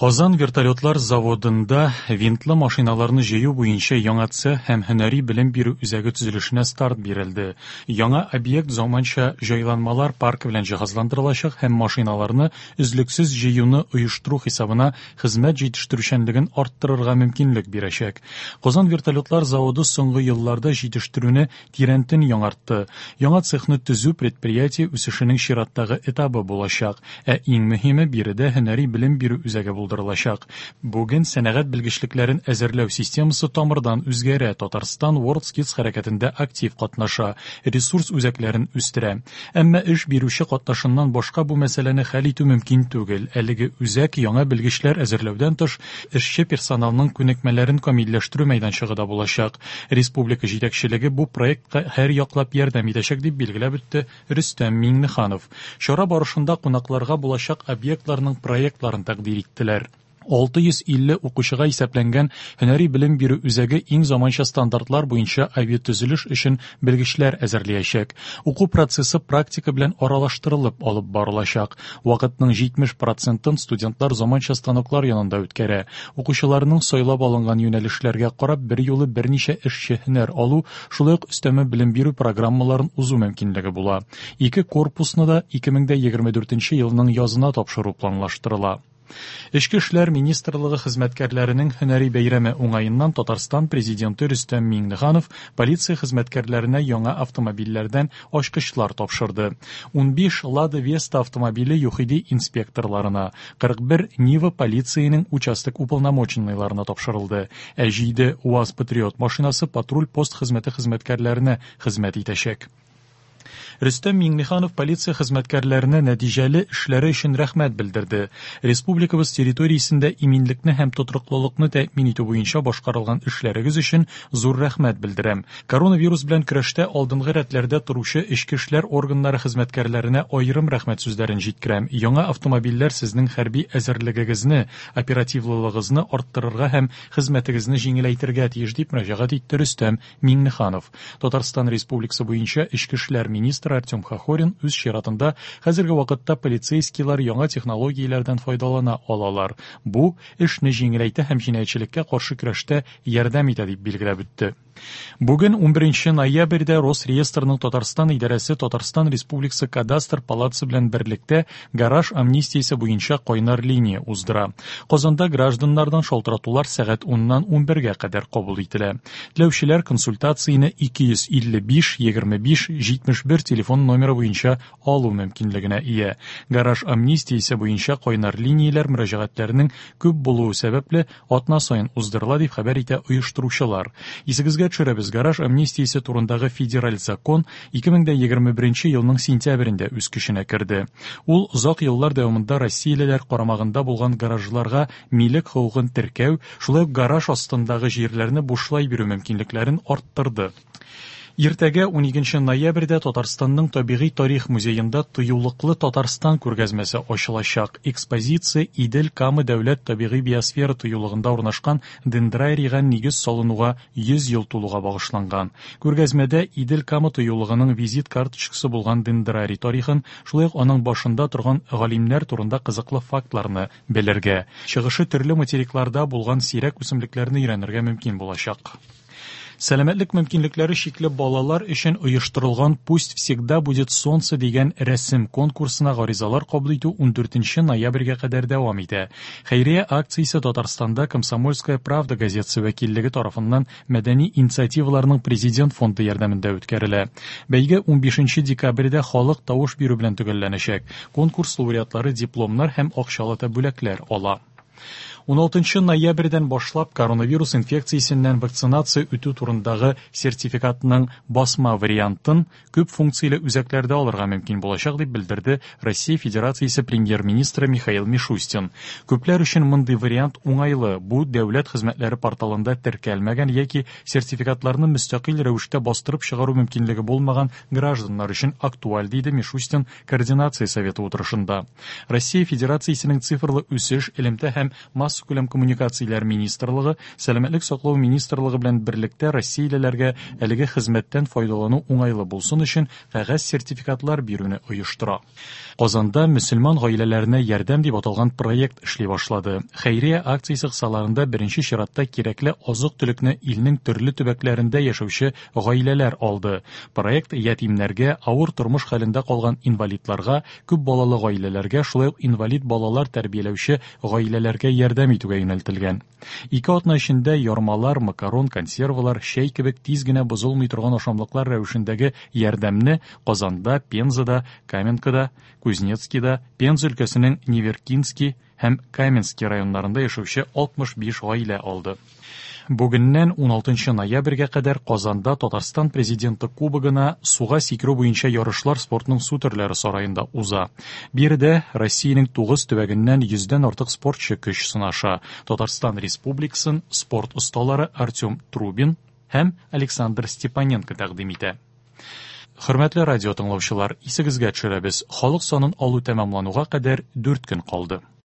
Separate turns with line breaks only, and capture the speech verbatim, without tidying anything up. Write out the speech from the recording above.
Казан вертолетлар заводында винтлы машиналарны җыю буенча яңатсы һәм һөнәри белем бирү үзәге төзелешенә старт бирелде. Яңа объект заманча җайланмалар паркы белән җиһазландырылачак һәм машиналарны үзлексез җыюны оештыру хисабына хезмәт җитештерүчәнлеген арттырырга мөмкинлек бирәчәк. Казан вертолетлар заводы соңгы елларда җитештерүне тирәнтен яңартты. Яңа цехны төзү предприятие үсешенең чираттагы этабы булачак, ә иң мөһиме биредә һөнәри белем бирү үзәге булды. Бүген сәнәгать белгечлекләрен әзерләү системасы тамырдан үзгәрә. Татарстан WorldSkills хәрәкәтендә актив катнаша, ресурс үзәкләрен үстерә. Әмма эш бирүче катнашыннан башка бу мәсьәләне хәл итү мөмкин түгел. Әлеге үзәк яңа белгечләр әзерләүдән тыш эшче персоналның күнекмәләрен камилләштерү мәйданчыгы да булачак. Республика җитәкчелеге бу проектка һәр яклап ярдәм итәчәк дип билгеләп үтте Рөстәм Миңнеханов. Чара барышында кунакларга булачак объектларның проектларын тәкъдим иттеләр. алты йөз илле укучыга исәпләнгән һөнәри белем бирү үзәге иң заманча стандартлар буенча авиатөзелеш өчен белгечләр әзерләячәк. Уку процессы практика белән аралаштырылып алып барылачак. Вакытның җитмеш процентын студентлар заманча станоклар янында үткәрә. Укучыларның сайлап алынган юнәлешләргә карап берьюлы берничә эшче һөнәр алу, шулай ук өстәмә белем бирү программаларын узу мөмкинлеге була. Ике корпусны да ике мең егерме дүртенче елның язына тапшыру планлаштырыла. Эчке эшләр министрлыгы хезмәткәрләренең һөнәри бәйрәме уңаеннан Татарстан президенты Рөстәм Миңнеханов полиция хезмәткәрләренә яңа автомобильләрдән ачкычлар тапшырды. унбиш Lada Vesta автомобиле ЮХИДИ инспекторларына, кырык бер Нива полицияның участок уполномоченныйларына тапшырылды. Ә җиде УАЗ Патриот машинасы патруль пост хезмәте хезмәткәрләренә хезмәт итәчәк. Рөстәм Миңнеханов полиция хезмәткәрләренә нәтиҗәле эшләре өчен рәхмәт белдерде. Республикабыз территориясендә иминлекне һәм тотрыклылыкны тәэмин итү буенча башкарылган эшләрегез өчен зур рәхмәт белдерәм. Коронавирус белән көрәштә алдынгы рәтләрдә торучы эчке эшләр органнары хезмәткәрләренә аерым рәхмәт сүзләрен җиткерәм. Яңа автомобильләр сезнең хәрби әзерлегегезне, оперативлылыгызны арттырырга һәм хезмәтегезне җиңеләйтергә тиеш дип мөрәҗәгать итте Рөстәм Миңнеханов. Татарстан Республикасы буенча эчке эшләр министры Артем Хохорин үз чиратында хәзерге вакытта полицейскийлар яңа технологияләрдән файдалана алалар. Бу эшне җиңеләйтә һәм җинаятьчелеккә каршы көрәштә ярдәм итә дип билгеләп үтте. Бүген унберенче ноябрьдә Росреестрның Татарстан идарәсе Татарстан Республикасы кадастр палатасы белән берлектә гараж амнистиясе буенча кайнар линия уздыра. Казанда гражданнардан шалтыратулар сәгать уннан унбергә кадәр кабул ителә. Теләүчеләр консультацияне ике йөз илле биш егерме биш җитмеш бер телефон номеры буенча алу мөмкинлегенә ия. Гараж амнистиясе буенча кайнар линияләр мөрәҗәгатьләренең күп булуы сәбәпле атна саен уздырыла дип хәбәр итә оештыручылар. Исегезгә төшерәбез, гараж амнистиясе турындагы федераль закон ике мең егерме беренче елның сентябрендә үз көченә керде. Ул озак еллар дәвамында Россиялеләр карамагында булган гаражларга милек хокукын теркәү, шулай ук гараж астындагы җирләрне бушлай бирү мөмкинлекләрен арттырды. Иртәгә уникенче ноябрьдә Татарстанның табигый тарих музеенда тыюлыклы Татарстан күргәзмәсе ачылачак. Экспозиция Идел Камы дәүләт табигый биосфера тыюлыгында урнашкан дендрарийга нигез салынуга йөз ел тулуга багышланган. Күргәзмәдә Идел Камы тыюлыгының визит карточкасы булган дендрарий тарихын, шулай ук аның башында торган галимнәр турында кызыклы фактларны белергә, чыгышы төрле материкларда булган сирәк үсемлекләрне өйрәнергә мөмкин булачак. Сәламәтлек мөмкинлекләре чикле балалар өчен оештырылган «Пусть всегда будет солнце» дигән рәсем конкурсына гаризалар кабул итү унберенче ноябрьгә кадәр дәвам итә. Хәйрия акциясе Татарстанда «Комсомольская правда» газетасы вәкиллеге тарафыннан мәдәни инициативаларның президент фонды ярдәмендә үткәрелә. Бәйге унбишенче декабрьдә халык тавыш бирү белән төгәлләнәчәк. Конкурс лауреатлары дипломнар һәм акчалы бүләкләр ала. уналтынчы ноябрьдән башлап коронавирус инфекциясеннән вакцинация үтү турындагы сертификатның басма вариантын күп функцияле үзәкләрдә алырга мөмкин булачак дип белдерде Россия Федерациясе премьер-министры Михаил Мишустин. Күпләр өчен мондый вариант уңайлы. Бу дәүләт хезмәтләре порталында теркәлмәгән яки сертификатларны мөстәкыйль рәвештә бастырып чыгару мөмкинлеге булмаган гражданнар өчен актуаль диде Мишустин координация советы утырышында. Россия Федерациясенең цифрлы үсеш, элемтә һәм масса күләм коммуникацияләр министрлыгы, сәламәтлек саклау министрлыгы белән берлектә Россиялеләргә әлеге хезмәттән файдалану уңайлы булсын өчен кәгазь сертификатлар бирүне оештыра. Казанда мөселман гаиләләренә ярдәм дип аталган проект эшли башлады. Хәйрия акциясе кысаларында беренче чиратта кирәкле азык-төлекне илнең төрле төбәкләрендә яшәүче гаиләләр алды. Проект ятимнәргә, авыр тормыш хәлендә калган инвалидларга, күп балалы гаиләләргә, шулай ук инвалид балалар тәрбияләүче гаиләләргә ярдәм итүгә юнәлтелгән. Ике атна эчендә ярмалар, макарон, консервалар, чәй кебек тиз генә бозылмый торган ашамлыклар рәвешендәге ярдәмне Казанда, Пензада, Каменкада, Кузнецкида, Пенза өлкәсенең Неверкинский һәм Каменский районнарында яшәүче алтмыш биш гаилә алды. Бүгеннән ун алтынчы ноябрьгә кадәр Казанда Татарстан президенты кубогына суга сикерү буенча ярышлар спортның су төрләре сараенда уза. Биредә Россиянең тугыз төбәгеннән йөздән артык спортчы көч сынаша. Татарстан Республикасын спорт осталары Артем Трубин һәм Александр Степаненко тәкъдим итә. Хөрмәтле радио тыңлаучылар, исегезгә төшерәбез, халык санын алу тәмамлануга кадәр дүрт көн калды.